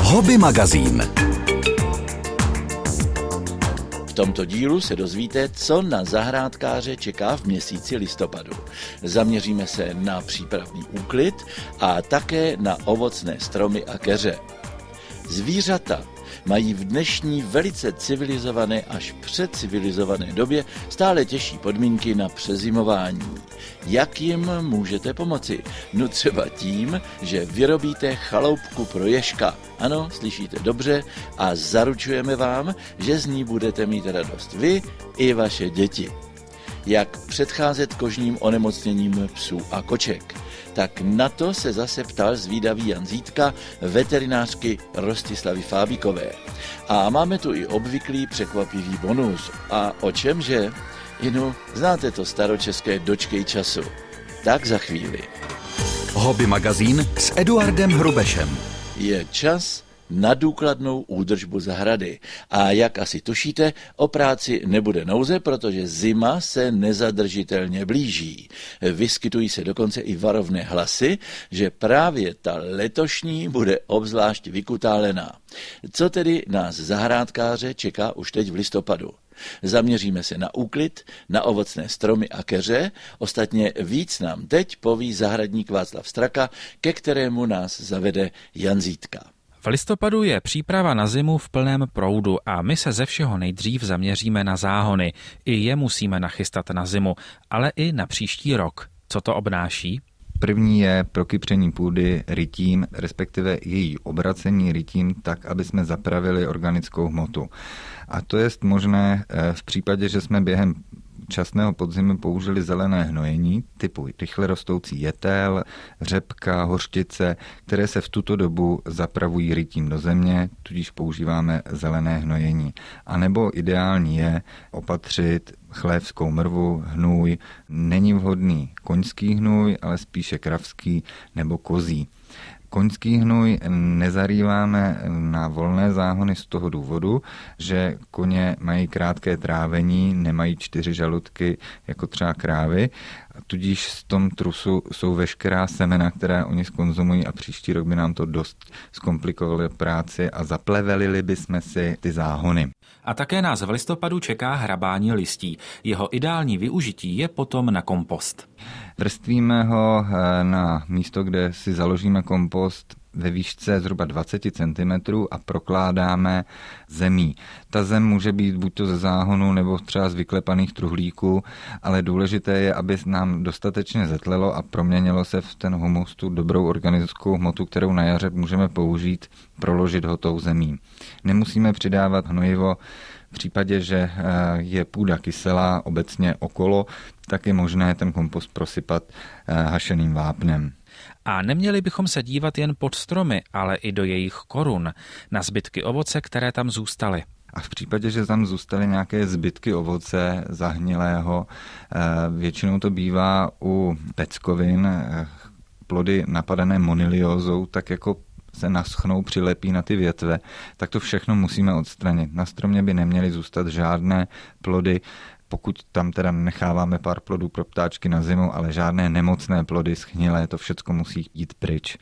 Hobby magazín. V tomto dílu se dozvíte, co na zahrádkáře čeká v měsíci listopadu. Zaměříme se na přípravný úklid a také na ovocné stromy a keře. Zvířata mají v dnešní velice civilizované až předcivilizované době stále těžší podmínky na přezimování. Jak jim můžete pomoci? No třeba tím, že vyrobíte chaloupku pro ježka. Ano, slyšíte dobře a zaručujeme vám, že z ní budete mít radost vy i vaše děti. Jak předcházet kožním onemocněním psů a koček? Tak na to se zase ptal zvídavý Jan Zítka, veterinářky Rostislavy Fábíkové. A máme tu i obvyklý překvapivý bonus. A o čemže? Znáte to staročeské dočkej času. Tak za chvíli. Hobby magazín s Eduardem Hrubešem. Je čas na důkladnou údržbu zahrady. A jak asi tušíte, o práci nebude nouze, protože zima se nezadržitelně blíží. Vyskytují se dokonce i varovné hlasy, že právě ta letošní bude obzvlášť vykutálená. Co tedy nás zahrádkáře čeká už teď v listopadu? Zaměříme se na úklid, na ovocné stromy a keře, ostatně víc nám teď poví zahradník Václav Straka, ke kterému nás zavede Jan Zítka. V listopadu je příprava na zimu v plném proudu a my se ze všeho nejdřív zaměříme na záhony. I je musíme nachystat na zimu, ale i na příští rok. Co to obnáší? První je prokypření půdy rytím, respektive její obracení rytím tak, aby jsme zapravili organickou hmotu. A to je možné v případě, že jsme během časného podzimu použili zelené hnojení typu rychle rostoucí jetel, řepka, hořčice, které se v tuto dobu zapravují rytím do země, tudíž používáme zelené hnojení. A nebo ideální je opatřit chlévskou mrvu, hnůj. Není vhodný koňský hnůj, ale spíše kravský nebo kozí. Koňský hnůj nezarýváme na volné záhony z toho důvodu, že koně mají krátké trávení, nemají 4 žaludky jako třeba krávy, tudíž v tom trusu jsou veškerá semena, která oni skonzumují a příští rok by nám to dost zkomplikovalo práci a zaplevelili bychom si ty záhony. A také nás v listopadu čeká hrabání listí. Jeho ideální využití je potom na kompost. Vrstvíme ho na místo, kde si založíme kompost ve výšce zhruba 20 cm a prokládáme zemí. Ta zem může být buď to ze záhonu nebo třeba z vyklepaných truhlíků, ale důležité je, aby nám dostatečně zetlelo a proměnilo se v ten humus tu dobrou organickou hmotu, kterou na jaře můžeme použít, proložit ho tou zemí. Nemusíme přidávat hnojivo v případě, že je půda kyselá obecně okolo, tak je možné ten kompost prosypat hašeným vápnem. A neměli bychom se dívat jen pod stromy, ale i do jejich korun, na zbytky ovoce, které tam zůstaly. A v případě, že tam zůstaly nějaké zbytky ovoce zahnilého, většinou to bývá u peckovin, plody napadané moniliózou, tak jako se naschnou, přilepí na ty větve, tak to všechno musíme odstranit. Na stromě by neměly zůstat žádné plody, pokud tam teda necháváme pár plodů pro ptáčky na zimu, ale žádné nemocné plody, schnilé, to všecko musí jít pryč.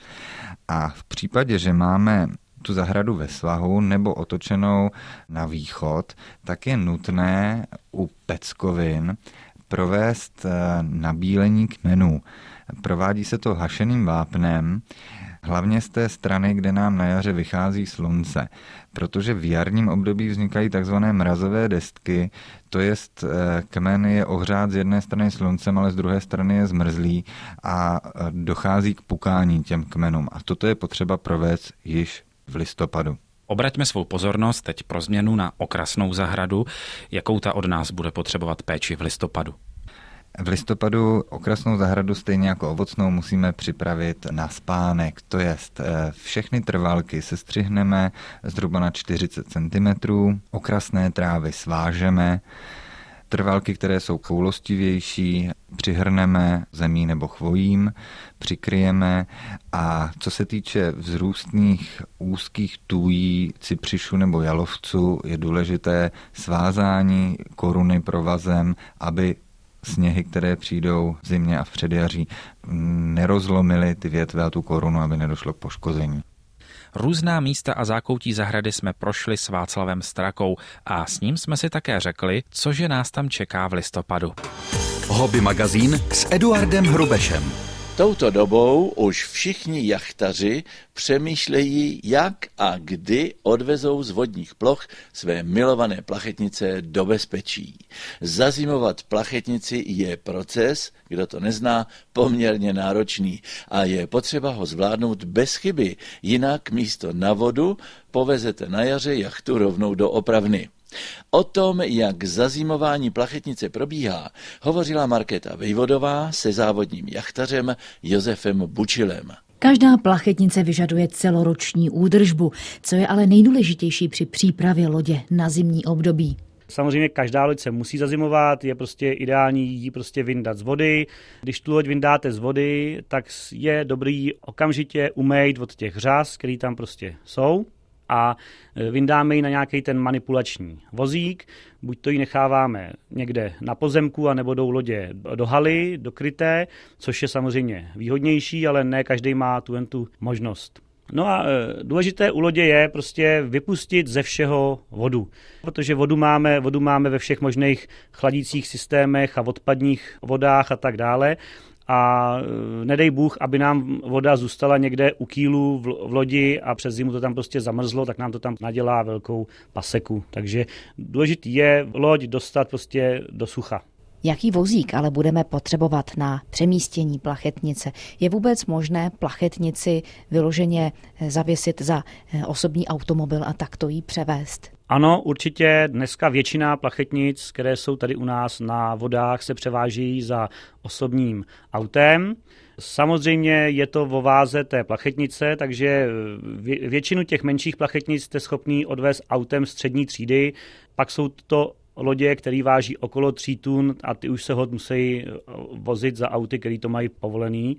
A v případě, že máme tu zahradu ve svahu nebo otočenou na východ, tak je nutné u peckovin provést nabílení kmenů. Provádí se to hašeným vápnem, hlavně z té strany, kde nám na jaře vychází slunce, protože v jarním období vznikají takzvané mrazové destky, to jest kmen je ohřát z jedné strany sluncem, ale z druhé strany je zmrzlý a dochází k pukání těm kmenům. A toto je potřeba provést již v listopadu. Obraťme svou pozornost teď pro změnu na okrasnou zahradu, jakou ta od nás bude potřebovat péči v listopadu. V listopadu okrasnou zahradu stejně jako ovocnou musíme připravit na spánek, to jest všechny trvalky sestřihneme zhruba na 40 cm, okrasné trávy svážeme, trvalky, které jsou choulostivější, přihrneme zemí nebo chvojím, přikryjeme a co se týče vzrůstných úzkých tůjí, cypřišu nebo jalovců, je důležité svázání koruny provazem, aby sněhy, které přijdou v zimě a v předjaří, nerozlomily ty větve a tu korunu, aby nedošlo k poškození. Různá místa a zákoutí zahrady jsme prošli s Václavem Strakou a s ním jsme si také řekli, cože nás tam čeká v listopadu. Hobby magazín s Eduardem Hrubešem. Touto dobou už všichni jachtaři přemýšlejí, jak a kdy odvezou z vodních ploch své milované plachetnice do bezpečí. Zazimovat plachetnici je proces, kdo to nezná, poměrně náročný a je potřeba ho zvládnout bez chyby, jinak místo na vodu povezete na jaře jachtu rovnou do opravny. O tom, jak zazimování plachetnice probíhá, hovořila Markéta Vejvodová se závodním jachtařem Josefem Bučilem. Každá plachetnice vyžaduje celoroční údržbu, co je ale nejdůležitější při přípravě lodě na zimní období. Samozřejmě každá loď se musí zazimovat, je prostě ideální ji prostě vyndat z vody. Když tu loď vyndáte z vody, tak je dobrý okamžitě umýt od těch řas, které tam prostě jsou. A vyndáme ji na nějaký ten manipulační vozík, buď to ji necháváme někde na pozemku, anebo jdou lodě do haly, do kryté, což je samozřejmě výhodnější, ale ne každý má tu možnost. No a důležité u lodě je prostě vypustit ze všeho vodu, protože vodu máme ve všech možných chladících systémech a odpadních vodách a tak dále. A nedej Bůh, aby nám voda zůstala někde u kýlu v lodi a přes zimu to tam prostě zamrzlo, tak nám to tam nadělá velkou paseku. Takže důležitý je loď dostat prostě do sucha. Jaký vozík ale budeme potřebovat na přemístění plachetnice? Je vůbec možné plachetnici vyloženě zavěsit za osobní automobil a takto ji převést? Ano, určitě dneska většina plachetnic, které jsou tady u nás na vodách, se převáží za osobním autem. Samozřejmě je to o váze té plachetnice, takže většinu těch menších plachetnic jste schopný odvést autem střední třídy, pak jsou to lodě, který váží okolo 3 tun a ty už se musí vozit za auty, který to mají povolený.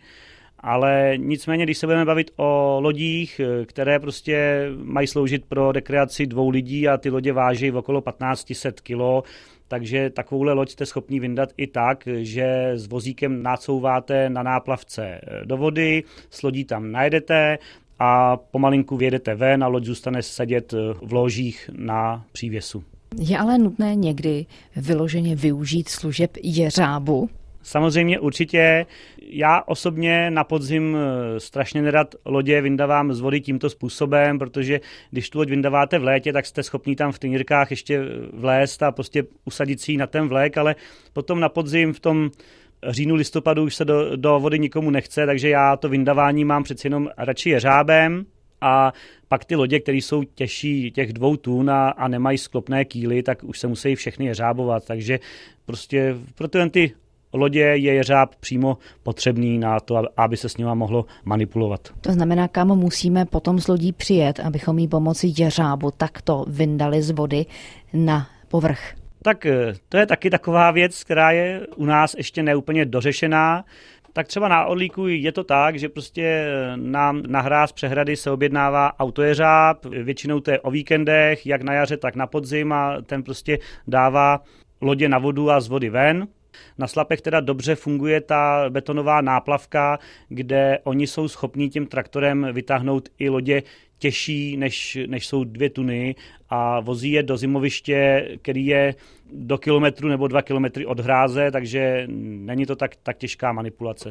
Ale nicméně, když se budeme bavit o lodích, které prostě mají sloužit pro rekreaci 2 lidí a ty lodě váží okolo 1500 kg, takže takovouhle loď jste schopni vyndat i tak, že s vozíkem nacouváte na náplavce do vody, s lodí tam najedete a pomalinku vyjedete ven a loď zůstane sedět v ložích na přívěsu. Je ale nutné někdy vyloženě využít služeb jeřábu? Samozřejmě určitě. Já osobně na podzim strašně nerad lodě vyndavám z vody tímto způsobem, protože když tu loď vyndaváte v létě, tak jste schopní tam v tynírkách ještě vlézt a prostě usadit si ji na ten vlek, ale potom na podzim v tom říjnu, listopadu už se do vody nikomu nechce, takže já to vyndavání mám přeci jenom radši jeřábem. A pak ty lodě, které jsou těžší těch 2 tun a nemají sklopné kýly, tak už se musí všechny jeřábovat. Takže prostě proto ty lodě je jeřáb přímo potřebný na to, aby se s nima mohlo manipulovat. To znamená, kam musíme potom s lodí přijet, abychom jí pomocí jeřábu takto vyndali z vody na povrch? Tak to je taky taková věc, která je u nás ještě neúplně dořešená. Tak třeba na Orlíku je to tak, že prostě nám na hráz přehrady se objednává autojeřáb, většinou to je o víkendech, jak na jaře, tak na podzim a ten prostě dává lodě na vodu a z vody ven. Na Slapech teda dobře funguje ta betonová náplavka, kde oni jsou schopní tím traktorem vytáhnout i lodě těžší, než jsou 2 tuny a vozí je do zimoviště, který je do kilometru nebo 2 kilometry od hráze, takže není to tak těžká manipulace.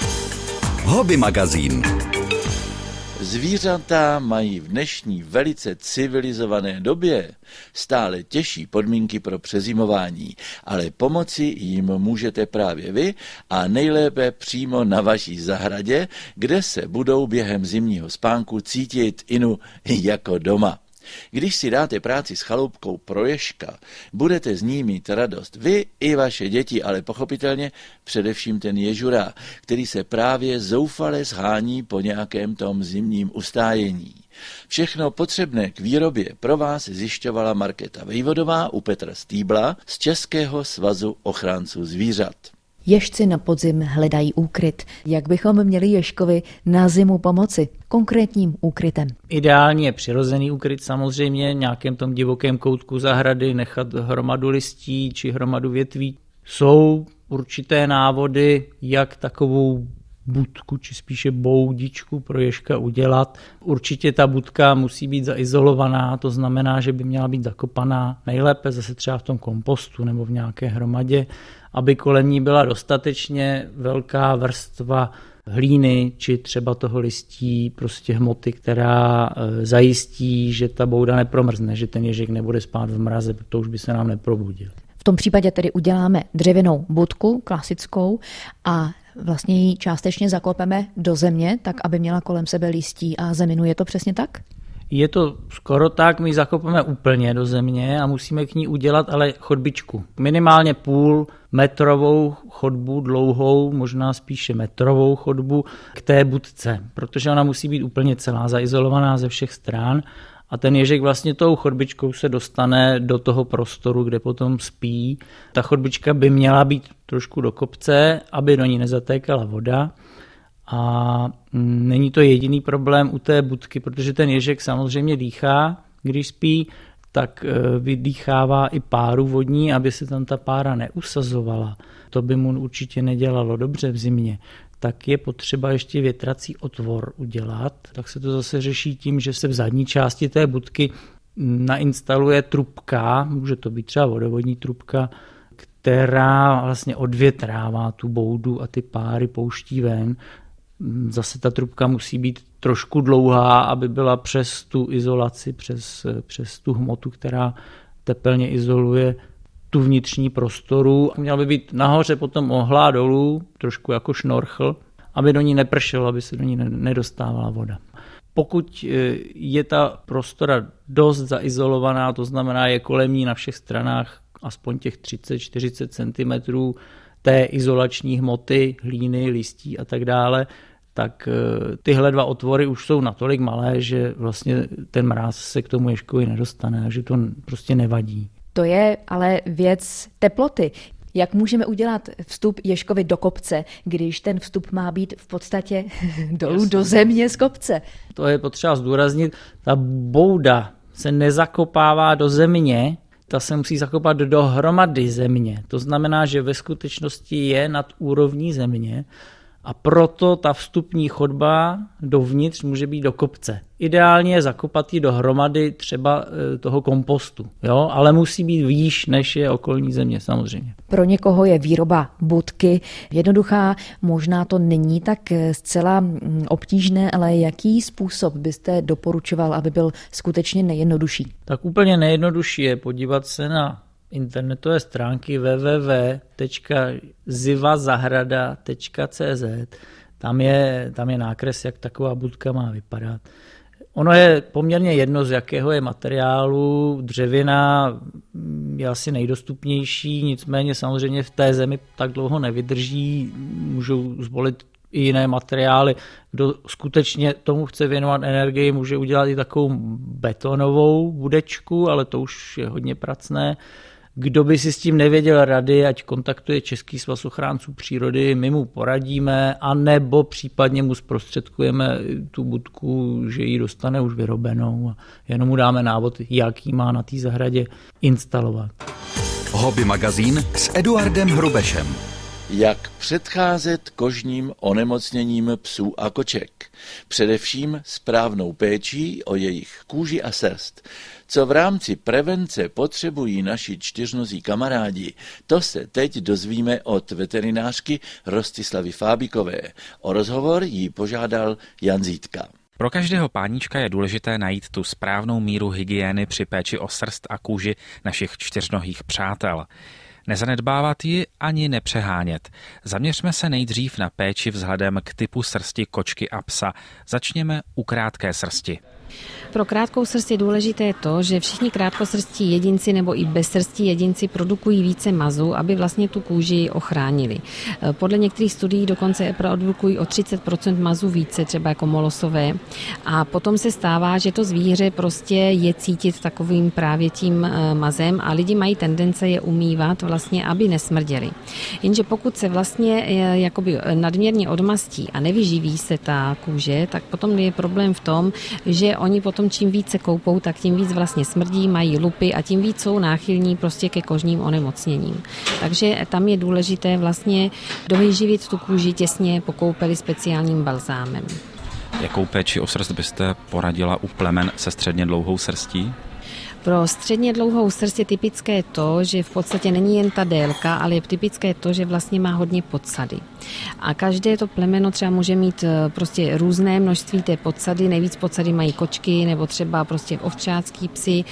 Hobby magazín. Zvířata mají v dnešní velice civilizované době stále těžší podmínky pro přezimování, ale pomoci jim můžete právě vy a nejlépe přímo na vaší zahradě, kde se budou během zimního spánku cítit jako doma. Když si dáte práci s chaloupkou pro ježka, budete z ní mít radost vy i vaše děti, ale pochopitelně především ten ježura, který se právě zoufale shání po nějakém tom zimním ustájení. Všechno potřebné k výrobě pro vás zjišťovala Markéta Vejvodová u Petra Stýbla z Českého svazu ochránců zvířat. Ježci na podzim hledají úkryt. Jak bychom měli ježkovi na zimu pomoci? Konkrétním úkrytem. Ideální je přirozený úkryt samozřejmě, nějakém tom divokém koutku zahrady, nechat hromadu listí či hromadu větví. Jsou určité návody, jak takovou budku, či spíše boudičku pro ježka udělat. Určitě ta budka musí být zaizolovaná, to znamená, že by měla být zakopaná nejlépe zase třeba v tom kompostu nebo v nějaké hromadě, aby kolem ní byla dostatečně velká vrstva hlíny či třeba toho listí, prostě hmoty, která zajistí, že ta bouda nepromrzne, že ten ježek nebude spát v mraze, protože už by se nám neprobudil. V tom případě tedy uděláme dřevěnou budku, klasickou, a vlastně ji částečně zakopeme do země, tak aby měla kolem sebe listí a zeminu. Je to přesně tak? Je to skoro tak, my ji zakopeme úplně do země a musíme k ní udělat ale chodbičku. Minimálně půl metrovou chodbu dlouhou, možná spíše metrovou chodbu k té budce, protože ona musí být úplně celá zaizolovaná ze všech stran. A ten ježek vlastně tou chodbičkou se dostane do toho prostoru, kde potom spí. Ta chodbička by měla být trošku do kopce, aby do ní nezatékala voda. A není to jediný problém u té budky, protože ten ježek samozřejmě dýchá, když spí, tak vydýchává i páru vodní, aby se tam ta pára neusazovala. To by mu určitě nedělalo dobře v zimě. Tak je potřeba ještě větrací otvor udělat. Tak se to zase řeší tím, že se v zadní části té budky nainstaluje trubka, může to být třeba vodovodní trubka, která vlastně odvětrává tu boudu a ty páry pouští ven. Zase ta trubka musí být trošku dlouhá, aby byla přes tu izolaci, přes tu hmotu, která tepelně izoluje tu vnitřní prostoru. Měla by být nahoře potom ohlá dolů, trošku jako šnorchl, aby do ní nepršelo, aby se do ní nedostávala voda. Pokud je ta prostora dost zaizolovaná, to znamená je kolem ní na všech stranách aspoň těch 30-40 cm té izolační hmoty, hlíny, listí a tak dále, tak tyhle dva otvory už jsou natolik malé, že vlastně ten mráz se k tomu ježkovi nedostane, takže to prostě nevadí. To je ale věc teploty. Jak můžeme udělat vstup ježkovi do kopce, když ten vstup má být v podstatě dolů do země z kopce? To je potřeba zdůraznit. Ta bouda se nezakopává do země, ta se musí zakopat do hromady země. To znamená, že ve skutečnosti je nad úrovní země a proto ta vstupní chodba dovnitř může být do kopce. Ideálně je zakopat ji do hromady třeba toho kompostu, jo? Ale musí být výš, než je okolní země samozřejmě. Pro někoho je výroba budky jednoduchá, možná to není tak zcela obtížné, ale jaký způsob byste doporučoval, aby byl skutečně nejjednodušší? Tak úplně nejjednodušší je podívat se na internetové stránky www.zivazahrada.cz. Tam je nákres, jak taková budka má vypadat. Ono je poměrně jedno, z jakého je materiálu. Dřevěná je asi nejdostupnější, nicméně samozřejmě v té zemi tak dlouho nevydrží. Můžou zvolit i jiné materiály. Kdo skutečně tomu chce věnovat energii, může udělat i takovou betonovou budečku, ale to už je hodně pracné. Kdo by si s tím nevěděl rady, ať kontaktuje Český svaz ochránců přírody, my mu poradíme, anebo případně mu zprostředkujeme tu budku, že ji dostane už vyrobenou a jenom mu dáme návod, jak ji má na té zahradě instalovat. Hobby magazín s Eduardem Hrubešem. Jak předcházet kožním onemocněním psů a koček. Především správnou péčí o jejich kůži a srst. Co v rámci prevence potřebují naši čtyřnozí kamarádi, to se teď dozvíme od veterinářky Rostislavy Fábikové. O rozhovor jí požádal Jan Zítka. Pro každého páníčka je důležité najít tu správnou míru hygieny při péči o srst a kůži našich čtyřnohých přátel. Nezanedbávat ji ani nepřehánět. Zaměřme se nejdřív na péči vzhledem k typu srsti kočky a psa. Začněme u krátké srsti. Pro krátkou srst je důležité to, že všichni krátkosrstí jedinci nebo i bezsrstí jedinci produkují více mazu, aby vlastně tu kůži ochránili. Podle některých studií dokonce produkují o 30% mazu více, třeba jako molosové. A potom se stává, že to zvíře prostě je cítit takovým právě tím mazem a lidi mají tendence je umývat vlastně, aby nesmrděli. Jenže pokud se vlastně jakoby nadměrně odmastí a nevyživí se ta kůže, tak potom je problém v tom, že oni potom potom čím více koupou, tak tím víc vlastně smrdí, mají lupy a tím víc jsou náchylní prostě ke kožním onemocněním. Takže tam je důležité vlastně dovyživit tu kůži těsně po koupeli speciálním balzámem. Jakou péči o srst byste poradila u plemen se středně dlouhou srstí? Pro středně dlouhou srst je typické to, že v podstatě není jen ta délka, ale je typické to, že vlastně má hodně podsady. A každé to plemeno třeba může mít prostě různé množství té podsady, nejvíc podsady mají kočky nebo třeba prostě ovčácký psy.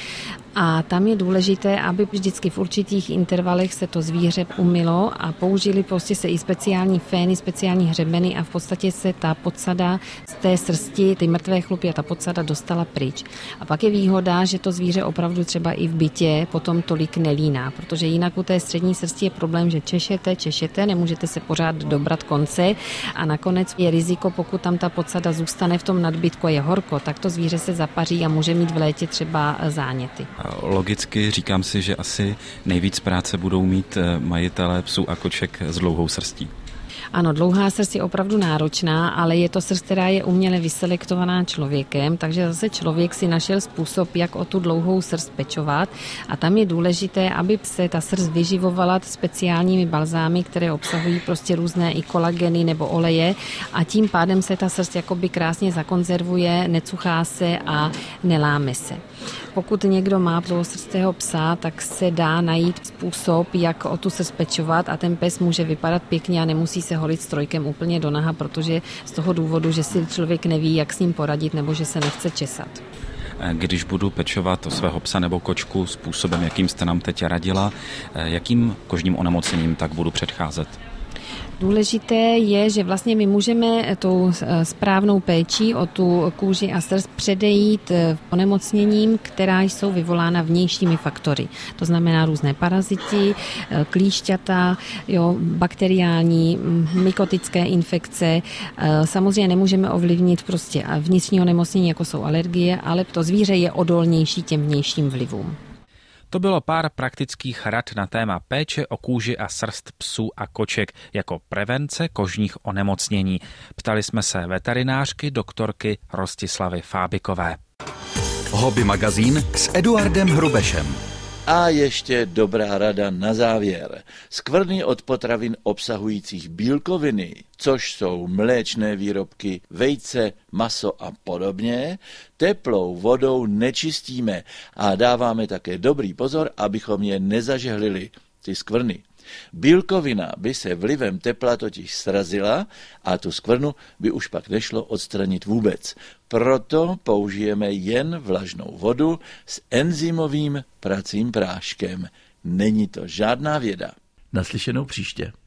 A tam je důležité, aby vždycky v určitých intervalech se to zvíře umylo a použili prostě se i speciální fény, speciální hřebeny a v podstatě se ta podsada z té srsti, ty mrtvé chlupy a ta podsada dostala pryč. A pak je výhoda, že to zvíře opravdu třeba i v bytě potom tolik nelíná, protože jinak u té střední srsti je problém, že češete, nemůžete se pořád dobrat konce a nakonec je riziko, pokud tam ta podsada zůstane v tom nadbytku a je horko, tak to zvíře se zapaří a může mít v létě třeba záněty. Logicky říkám si, že asi nejvíc práce budou mít majitelé psů a koček s dlouhou srstí. Ano, dlouhá srst je opravdu náročná, ale je to srst, která je uměle vyselektovaná člověkem, takže zase člověk si našel způsob, jak o tu dlouhou srst pečovat a tam je důležité, aby se ta srst vyživovala speciálními balzámy, které obsahují prostě různé i kolageny nebo oleje a tím pádem se ta srst jakoby krásně zakonzervuje, necuchá se a neláme se. Pokud někdo má dlouhosrstého psa, tak se dá najít způsob, jak o tu srst pečovat a ten pes může vypadat pěkně a nemusí se holit strojkem úplně do naha, protože z toho důvodu, že si člověk neví, jak s ním poradit nebo že se nechce česat. Když budu pečovat o svého psa nebo kočku způsobem, jakým jste nám teď radila, jakým kožním onemocněním tak budu předcházet? Důležité je, že vlastně my můžeme tou správnou péčí o tu kůži a srst předejít onemocněním, která jsou vyvolána vnějšími faktory. To znamená různé paraziti, klíšťata, bakteriální, mykotické infekce. Samozřejmě nemůžeme ovlivnit prostě vnitřní onemocnění, jako jsou alergie, ale to zvíře je odolnější těm vnějším vlivům. To bylo pár praktických rad na téma péče o kůži a srst psů a koček jako prevence kožních onemocnění. Ptali jsme se veterinářky doktorky Rostislavy Fábikové. Hobby magazín s Eduardem Hrubešem. A ještě dobrá rada na závěr. Skvrny od potravin obsahujících bílkoviny, což jsou mléčné výrobky, vejce, maso a podobně, teplou vodou nečistíme a dáváme také dobrý pozor, abychom je nezažehlili, ty skvrny. Bílkovina by se vlivem tepla totiž srazila a tu skvrnu by už pak nešlo odstranit vůbec. Proto použijeme jen vlažnou vodu s enzymovým pracím práškem. Není to žádná věda. Naslyšenou příště.